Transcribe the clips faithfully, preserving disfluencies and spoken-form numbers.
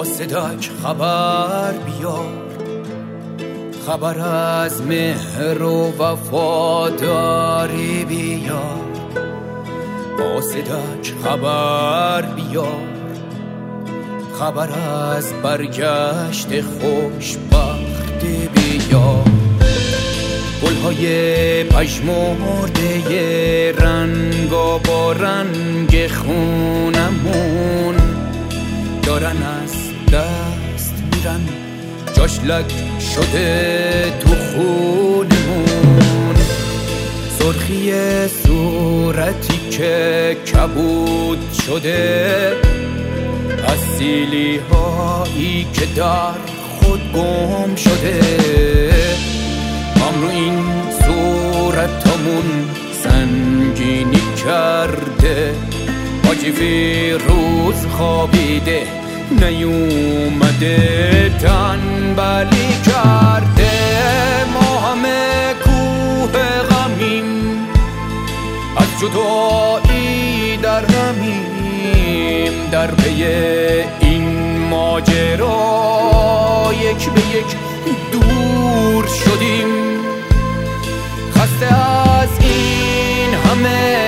صداک خبر بیار، خبر از مهر و وفاداری بیار. با صداک خبر بیار، خبر از برگشت خوشبختی بیار. گلهای پژمرده رنگ و با رنگ خونمون دارن از دست میرن، جاش لک شده تو خونمون. سرخی صورتی که کبود شده از سیلی هایی که در خود گم شده. هم رو این صورتمون سنگینی کرده، حاجی فیروز خوابیده نیومده، تنبلی کرده. ما همه کوه غمیم، از جدایی در غمیم، در پی این ماجرا یک به یک دور شدیم. خسته از این همه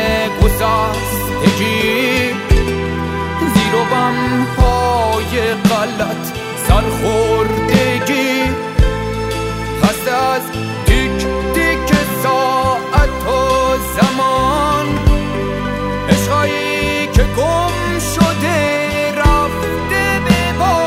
گسستگی، زیر و بم های غلط سرخوردگی، خسته از تیک تیک ساعت و زمان، عشقایی که گم شده رفته به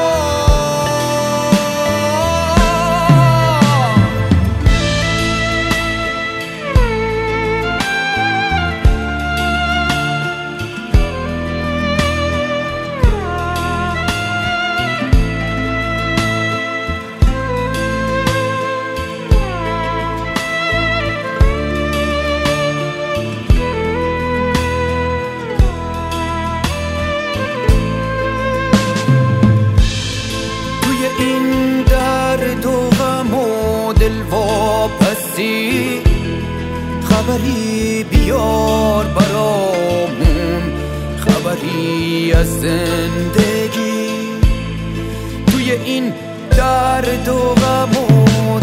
این درد و غم و دلواپسی، خبری بیار برامون، خبری از زندگی. توی این درد و غم و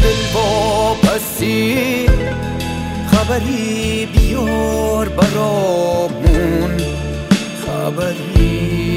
دلواپسی، خبری بیار برامون، خبری